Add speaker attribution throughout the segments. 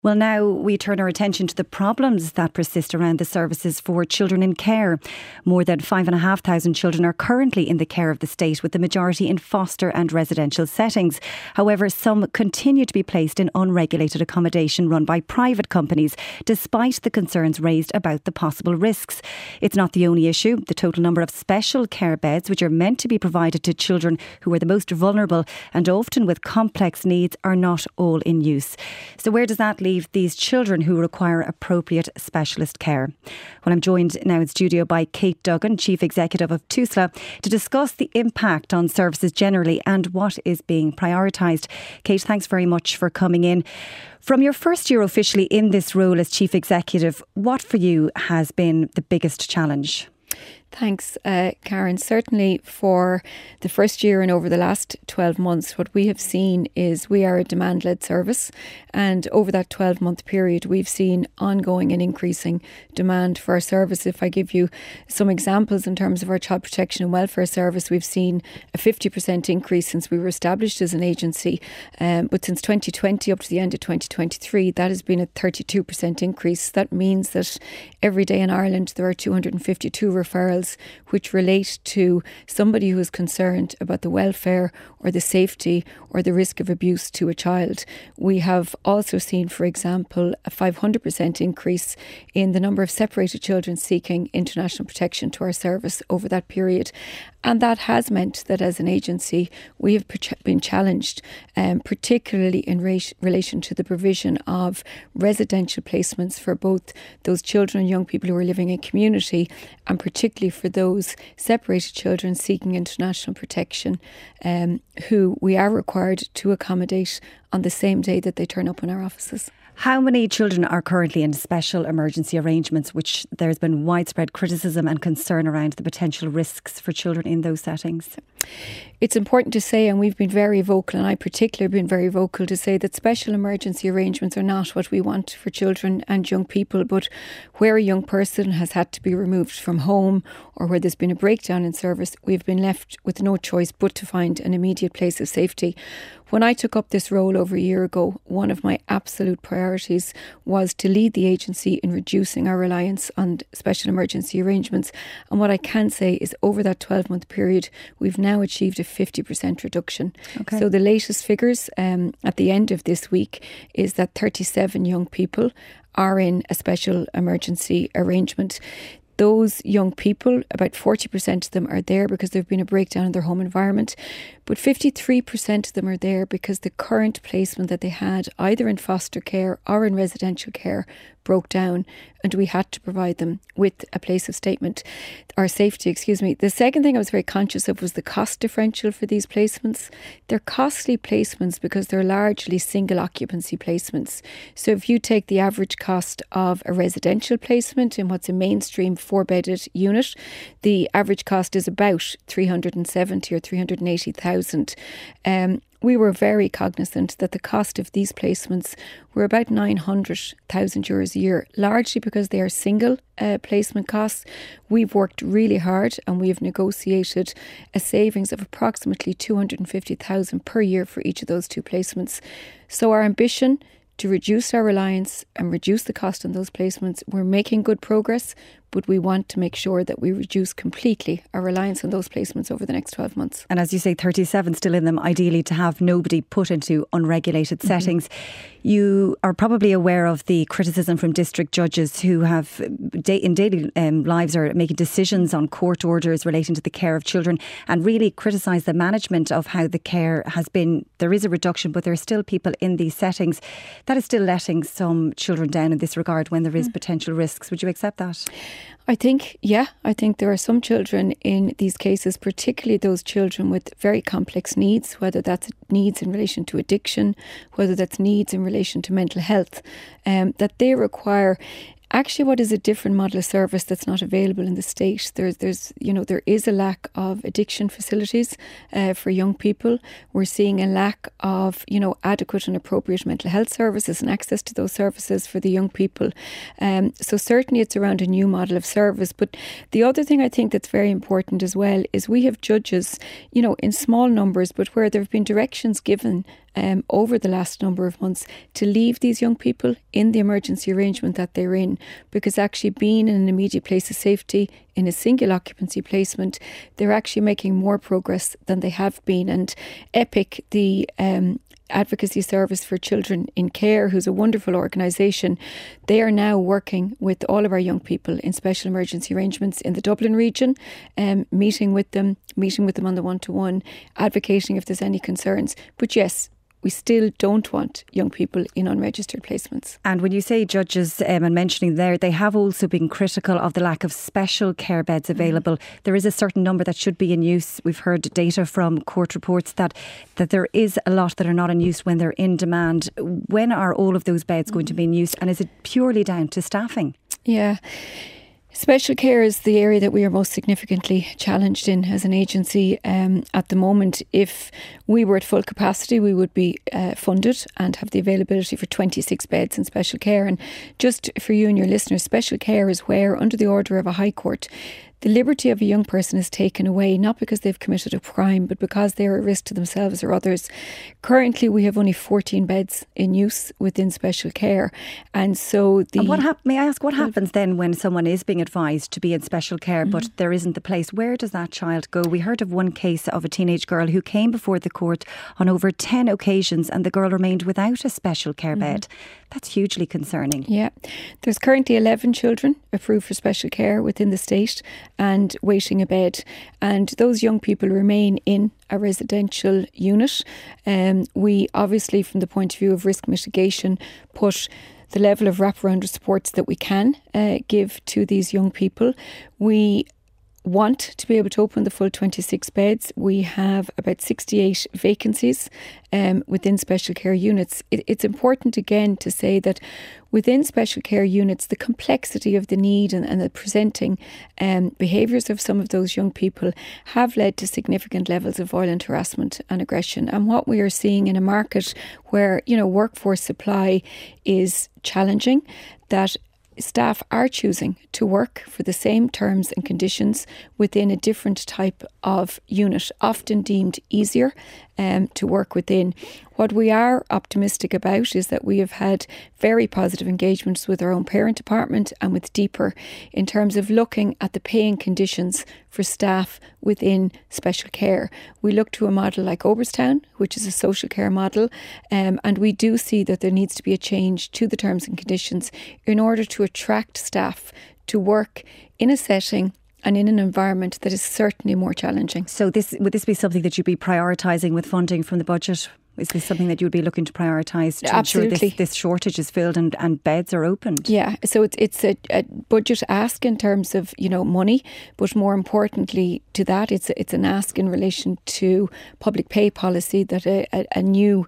Speaker 1: Well, now we turn our attention to the problems that persist around the services for children in care. More than 5,500 children are currently in the care of the state, with the majority in foster and residential settings. However, some continue to be placed in unregulated accommodation run by private companies, despite the concerns raised about the possible risks. It's not the only issue. The total number of special care beds, which are meant to be provided to children who are the most vulnerable and often with complex needs, are not all in use. So where does that leave these children who require appropriate specialist care? Well, I'm joined now in studio by Kate Duggan, Chief Executive of TUSLA, to discuss the impact on services generally and what is being prioritised. Kate, thanks very much for coming in. From your first year officially in this role as Chief Executive, what for you has been the biggest challenge?
Speaker 2: Thanks, Karen. Certainly for the first year and over the last 12 months, what we have seen is we are a demand-led service, and over that 12-month period we've seen ongoing and increasing demand for our service. If I give you some examples in terms of our Child Protection and Welfare Service, we've seen a 50% increase since we were established as an agency, but since 2020 up to the end of 2023 that has been a 32% increase. That means that every day in Ireland there are 252 referrals which relate to somebody who is concerned about the welfare or the safety or the risk of abuse to a child. We have also seen, for example, a 500% increase in the number of separated children seeking international protection to our service over that period. And that has meant that as an agency, we have been challenged, particularly in relation to the provision of residential placements for both those children and young people who are living in community, and particularly for those separated children seeking international protection, who we are required to accommodate on the same day that they turn up in our offices.
Speaker 1: How many children are currently in special emergency arrangements, which there's been widespread criticism and concern around the potential risks for children in those settings?
Speaker 2: It's important to say, and we've been very vocal, and I particularly have been very vocal to say that special emergency arrangements are not what we want for children and young people, but where a young person has had to be removed from home or where there's been a breakdown in service, we've been left with no choice but to find an immediate place of safety. When I took up this role over a year ago, one of my absolute priorities was to lead the agency in reducing our reliance on special emergency arrangements. And what I can say is over that 12-month period, we've now achieved a 50% reduction. Okay. So the latest figures at the end of this week is that 37 young people are in a special emergency arrangement. Those young people, about 40% of them are there because there's been a breakdown in their home environment, but 53% of them are there because the current placement that they had, either in foster care or in residential care, broke down, and we had to provide them with a place of safety. The second thing I was very conscious of was the cost differential for these placements. They're costly placements because they're largely single occupancy placements. So if you take the average cost of a residential placement in what's a mainstream 4-bedded unit, the average cost is about 370 or 380,000. We were very cognizant that the cost of these placements were about €900,000 a year, largely because they are single placement costs. We've worked really hard and we've negotiated a savings of approximately €250,000 per year for each of those two placements. So our ambition to reduce our reliance and reduce the cost on those placements, we're making good progress, but we want to make sure that we reduce completely our reliance on those placements over the next 12 months.
Speaker 1: And as you say, 37 still in them, ideally to have nobody put into unregulated settings. You are probably aware of the criticism from district judges who have in daily lives are making decisions on court orders relating to the care of children, and really criticise the management of how the care has been. There is a reduction, but there are still people in these settings. That is still letting some children down in this regard when there is potential risks. Would you accept that?
Speaker 2: I think there are some children in these cases, particularly those children with very complex needs, whether that's needs in relation to addiction, whether that's needs in relation to mental health, that they require actually what is a different model of service that's not available in the state. There is a lack of addiction facilities for young people. We're seeing a lack of, adequate and appropriate mental health services and access to those services for the young people. So certainly it's around a new model of service. But the other thing I think that's very important as well is we have judges, in small numbers, but where there have been directions given over the last number of months to leave these young people in the emergency arrangement that they're in, because actually being in an immediate place of safety in a single occupancy placement, they're actually making more progress than they have been. And EPIC, the Advocacy Service for Children in Care, who's a wonderful organisation, they are now working with all of our young people in special emergency arrangements in the Dublin region, meeting with them on the one-to-one, advocating if there's any concerns. But yes, we still don't want young people in unregistered placements.
Speaker 1: And when you say judges and mentioning there, they have also been critical of the lack of special care beds available. There is a certain number that should be in use. We've heard data from court reports that there is a lot that are not in use when they're in demand. When are all of those beds going to be in use? And is it purely down to staffing?
Speaker 2: Yeah. Special care is the area that we are most significantly challenged in as an agency at the moment. If we were at full capacity, we would be funded and have the availability for 26 beds in special care. And just for you and your listeners, special care is where, under the order of a High Court, the liberty of a young person is taken away, not because they've committed a crime, but because they're a risk to themselves or others. Currently, we have only 14 beds in use within special care. And so
Speaker 1: may I ask, what happens then when someone is being advised to be in special care, but there isn't the place? Where does that child go? We heard of one case of a teenage girl who came before the court on over 10 occasions and the girl remained without a special care bed. That's hugely concerning.
Speaker 2: Yeah. There's currently 11 children approved for special care within the state and waiting a bed. And those young people remain in a residential unit. We obviously, from the point of view of risk mitigation, put the level of wraparound supports that we can give to these young people. We want to be able to open the full 26 beds. We have about 68 vacancies within special care units. It's important again to say that within special care units, the complexity of the need and the presenting behaviours of some of those young people have led to significant levels of violent harassment and aggression. And what we are seeing in a market where, workforce supply is challenging, that staff are choosing to work for the same terms and conditions within a different type of unit, often deemed easier to work within. What we are optimistic about is that we have had very positive engagements with our own parent department and with DEPR in terms of looking at the paying conditions for staff within special care. We look to a model like Oberstown, which is a social care model, and we do see that there needs to be a change to the terms and conditions in order to attract staff to work in a setting and in an environment that is certainly more challenging.
Speaker 1: So would this be something that you'd be prioritising with funding from the budget? Is this something that you would be looking to prioritise to
Speaker 2: Absolutely.
Speaker 1: ensure this shortage is filled and beds are opened?
Speaker 2: Yeah, so it's a budget ask in terms of money, but more importantly to that, it's an ask in relation to public pay policy that a new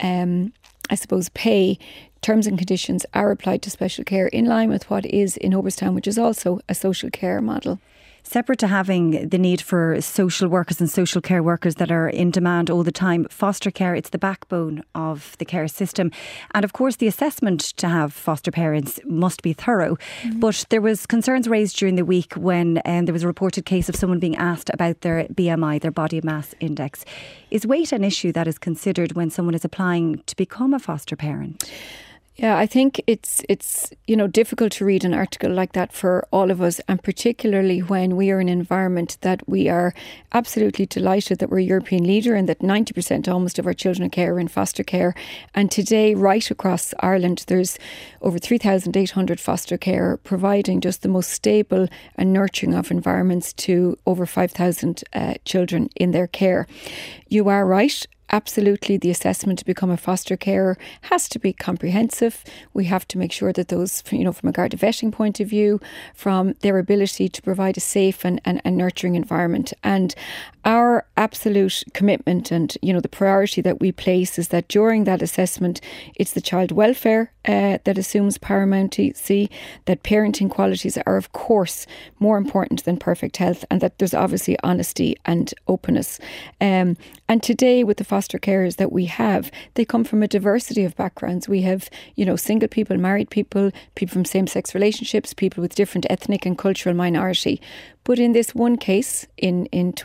Speaker 2: pay terms and conditions are applied to special care in line with what is in Oberstown, which is also a social care model.
Speaker 1: Separate to having the need for social workers and social care workers that are in demand all the time, foster care, it's the backbone of the care system. And of course, the assessment to have foster parents must be thorough. But there was concerns raised during the week when there was a reported case of someone being asked about their BMI, their body mass index. Is weight an issue that is considered when someone is applying to become a foster parent?
Speaker 2: Yeah, I think it's difficult to read an article like that for all of us, and particularly when we are in an environment that we are absolutely delighted that we're a European leader and that 90% almost of our children in care are in foster care. And today, right across Ireland, there's over 3,800 foster care providing just the most stable and nurturing of environments to over 5,000 children in their care. You are right. Absolutely, the assessment to become a foster carer has to be comprehensive. We have to make sure that those, from a Garda vetting point of view, from their ability to provide a safe and nurturing environment. And our absolute commitment and, the priority that we place is that during that assessment, it's the child welfare that assumes paramountcy, that parenting qualities are, of course, more important than perfect health, and that there's obviously honesty and openness. And today, with the foster carers that we have, they come from a diversity of backgrounds. We have, single people, married people, people from same-sex relationships, people with different ethnic and cultural minority. But in this one case in 2022,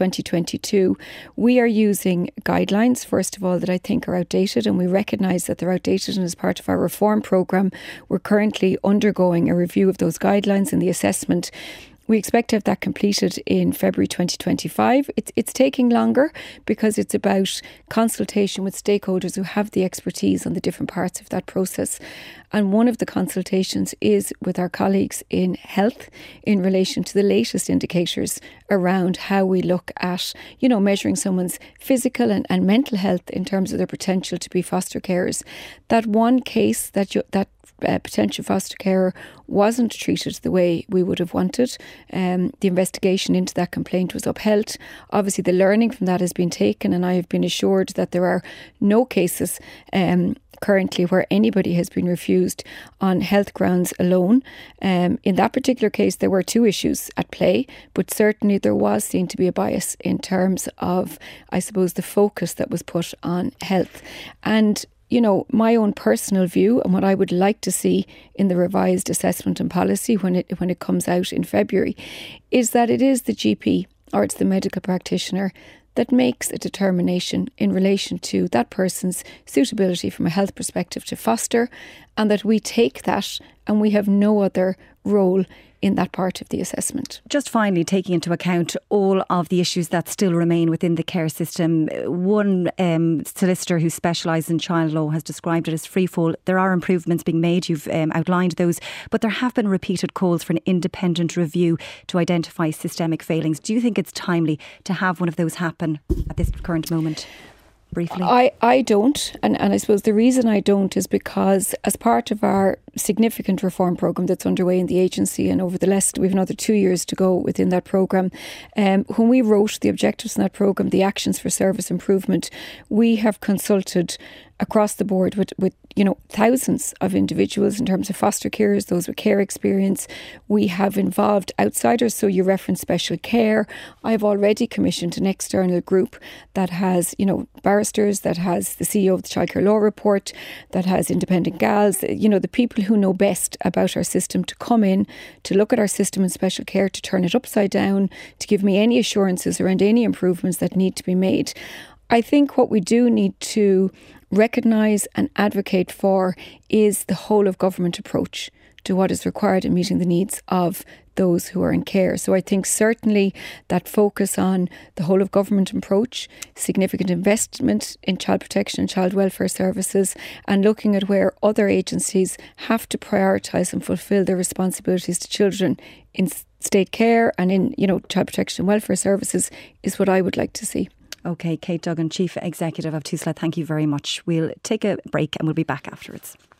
Speaker 2: 2022, we are using guidelines, first of all, that I think are outdated, and we recognise that they're outdated, and as part of our reform programme, we're currently undergoing a review of those guidelines and the assessment. We expect to have that completed in February 2025. It's taking longer because it's about consultation with stakeholders who have the expertise on the different parts of that process. And one of the consultations is with our colleagues in health in relation to the latest indicators around how we look at, measuring someone's physical and mental health in terms of their potential to be foster carers. That one case that potential foster carer wasn't treated the way we would have wanted. The investigation into that complaint was upheld. Obviously, the learning from that has been taken, and I have been assured that there are no cases currently where anybody has been refused on health grounds alone. In that particular case, there were two issues at play, but certainly there was seen to be a bias in terms of, I suppose, the focus that was put on health. And my own personal view and what I would like to see in the revised assessment and policy when it comes out in February is that it is the GP or it's the medical practitioner that makes a determination in relation to that person's suitability from a health perspective to foster, and that we take that and we have no other role in that part of the assessment.
Speaker 1: Just finally, taking into account all of the issues that still remain within the care system, one solicitor who specialises in child law has described it as freefall. There are improvements being made, you've outlined those, but there have been repeated calls for an independent review to identify systemic failings. Do you think it's timely to have one of those happen at this current moment? Briefly.
Speaker 2: I don't, and I suppose the reason I don't is because as part of our significant reform programme that's underway in the agency, and over we have another 2 years to go within that programme, when we wrote the objectives in that programme, the actions for service improvement, we have consulted across the board with thousands of individuals in terms of foster carers, those with care experience. We have involved outsiders, so you referenced Special Care. I've already commissioned an external group that has, barristers, that has the CEO of the Childcare Law Report, that has independent gals, the people who know best about our system to come in, to look at our system in Special Care, to turn it upside down, to give me any assurances around any improvements that need to be made. I think what we do need to recognise and advocate for is the whole of government approach to what is required in meeting the needs of those who are in care. So I think certainly that focus on the whole of government approach, significant investment in child protection and child welfare services, and looking at where other agencies have to prioritise and fulfil their responsibilities to children in state care and in, child protection and welfare services is what I would like to see.
Speaker 1: OK, Kate Duggan, Chief Executive of TUSLA, thank you very much. We'll take a break and we'll be back afterwards.